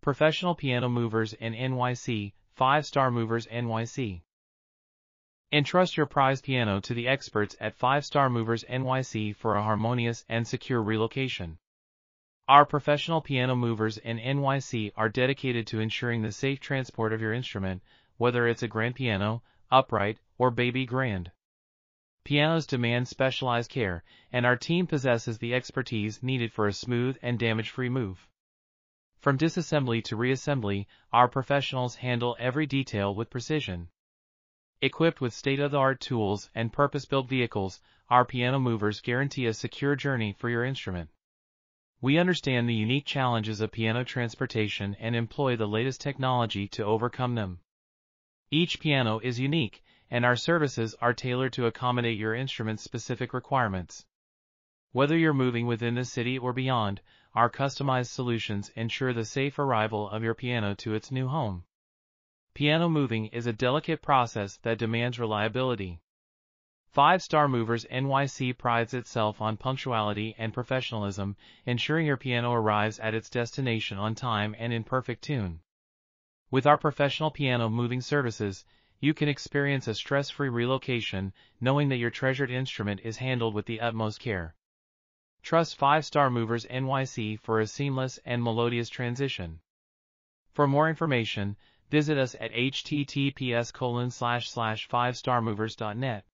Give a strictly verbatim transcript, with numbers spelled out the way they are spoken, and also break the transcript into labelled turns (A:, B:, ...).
A: Professional Piano Movers in N Y C, five star Movers N Y C. Entrust your prized piano to the experts at five star Movers N Y C for a harmonious and secure relocation. Our professional piano movers in N Y C are dedicated to ensuring the safe transport of your instrument, whether it's a grand piano, upright, or baby grand. Pianos demand specialized care, and our team possesses the expertise needed for a smooth and damage-free move. From disassembly to reassembly, our professionals handle every detail with precision. Equipped with state-of-the-art tools and purpose-built vehicles, our piano movers guarantee a secure journey for your instrument. We understand the unique challenges of piano transportation and employ the latest technology to overcome them. Each piano is unique, and our services are tailored to accommodate your instrument's specific requirements. Whether you're moving within the city or beyond, our customized solutions ensure the safe arrival of your piano to its new home. Piano moving is a delicate process that demands reliability. five star Movers N Y C prides itself on punctuality and professionalism, ensuring your piano arrives at its destination on time and in perfect tune. With our professional piano moving services, you can experience a stress-free relocation, knowing that your treasured instrument is handled with the utmost care. Trust five star Movers N Y C for a seamless and melodious transition. For more information, visit us at h t t p s colon slash slash five star movers dot net.